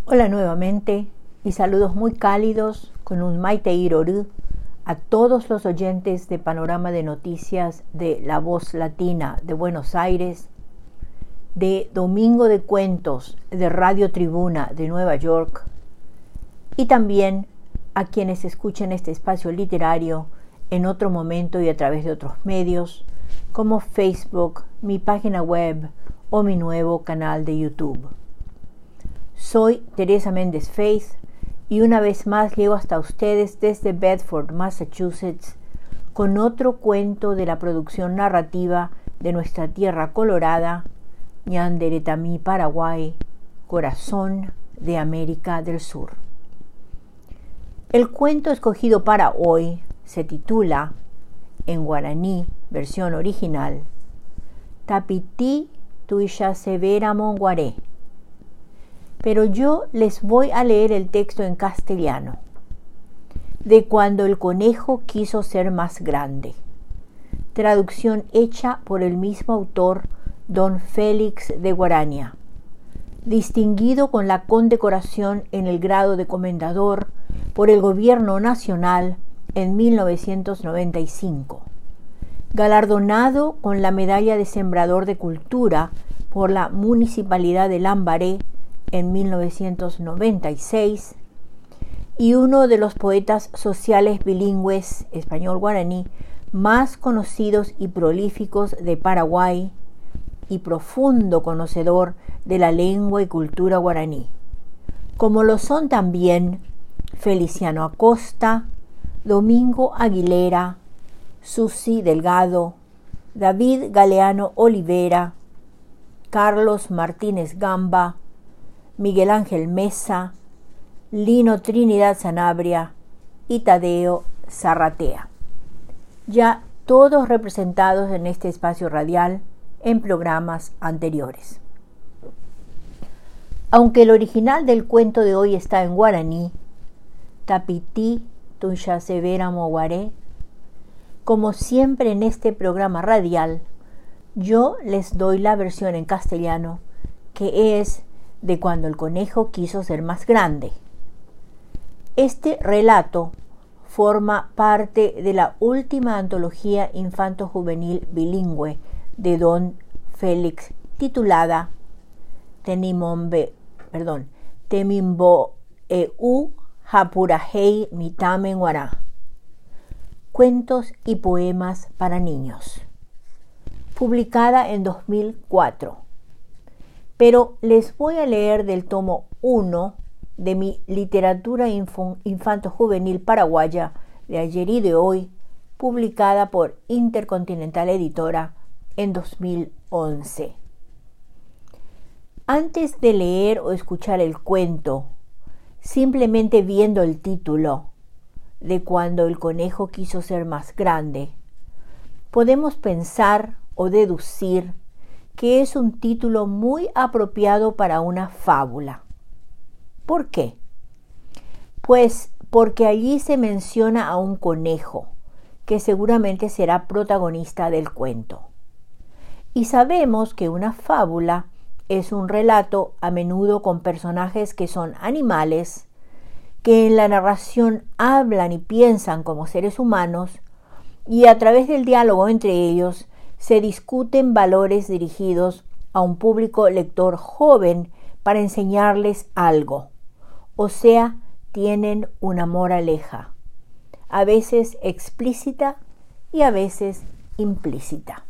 Hola nuevamente y saludos muy cálidos con un Maite Iroru a todos los oyentes de Panorama de Noticias de La Voz Latina de Buenos Aires, de Domingo de Cuentos de Radio Tribuna de Nueva York y también a quienes escuchen este espacio literario en otro momento y a través de otros medios como Facebook, mi página web o mi nuevo canal de YouTube. Soy Teresa Méndez Faith y una vez más llego hasta ustedes desde Bedford, Massachusetts, con otro cuento de la producción narrativa de nuestra tierra colorada, Ñanderetami, Paraguay, corazón de América del Sur. El cuento escogido para hoy se titula, en guaraní, versión original, Tapití Tuya Severa Monguaré. Pero yo les voy a leer el texto en castellano, de cuando el conejo quiso ser más grande, traducción hecha por el mismo autor, don Félix de Guaraña, distinguido con la condecoración en el grado de comendador por el Gobierno Nacional en 1995, galardonado con la Medalla de Sembrador de Cultura por la Municipalidad de Lambaré en 1996, y uno de los poetas sociales bilingües español-guaraní más conocidos y prolíficos de Paraguay, y profundo conocedor de la lengua y cultura guaraní, como lo son también Feliciano Acosta, Domingo Aguilera, Susi Delgado, David Galeano Olivera, Carlos Martínez Gamba, Miguel Ángel Mesa, Lino Trinidad Sanabria y Tadeo Zarratea, ya todos representados en este espacio radial en programas anteriores. Aunque el original del cuento de hoy está en guaraní, Tapití Tuya Severa Monguaré, como siempre en este programa radial, yo les doy la versión en castellano, que es de cuando el conejo quiso ser más grande. Este relato forma parte de la última antología infanto-juvenil bilingüe de don Félix, titulada Temimbo Eu Hapurahei Mitame Guará, Cuentos y Poemas para Niños, publicada en 2004. Pero les voy a leer del tomo 1 de mi literatura infanto-juvenil paraguaya de ayer y de hoy, publicada por Intercontinental Editora en 2011. Antes de leer o escuchar el cuento, simplemente viendo el título de cuando el conejo quiso ser más grande, podemos pensar o deducir que es un título muy apropiado para una fábula. ¿Por qué? Pues porque allí se menciona a un conejo, que seguramente será protagonista del cuento. Y sabemos que una fábula es un relato a menudo con personajes que son animales, que en la narración hablan y piensan como seres humanos, y a través del diálogo entre ellos se discuten valores dirigidos a un público lector joven para enseñarles algo, o sea, tienen una moraleja, a veces explícita y a veces implícita.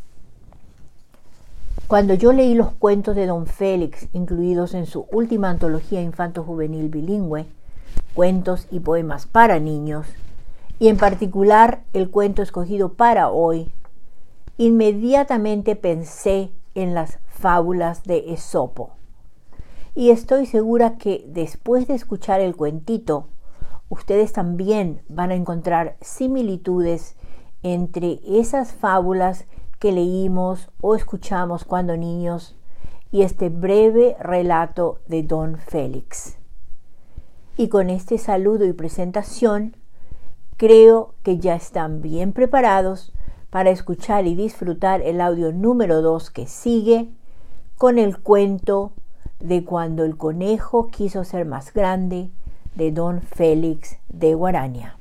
Cuando yo leí los cuentos de don Félix, incluidos en su última antología infanto-juvenil bilingüe, Cuentos y Poemas para Niños, y en particular el cuento escogido para hoy, inmediatamente pensé en las fábulas de Esopo. Y estoy segura que después de escuchar el cuentito, ustedes también van a encontrar similitudes entre esas fábulas que leímos o escuchamos cuando niños y este breve relato de don Félix. Y con este saludo y presentación, creo que ya están bien preparados para escuchar y disfrutar el audio número 2 que sigue con el cuento de Cuando el conejo quiso ser más grande, de don Félix de Guaraña.